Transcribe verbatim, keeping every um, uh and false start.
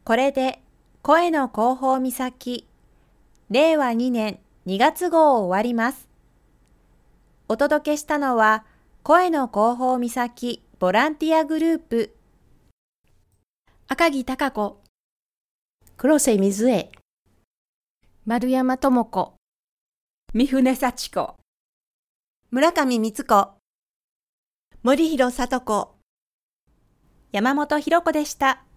これで声の広報岬れいわにねんにがつ号を終わります。お届けしたのは声の広報岬ボランティアグループ赤木貴子、 黒瀬水江、 丸山智子、 三船幸子、 村上光子、 森広聡子、 山本博子でした。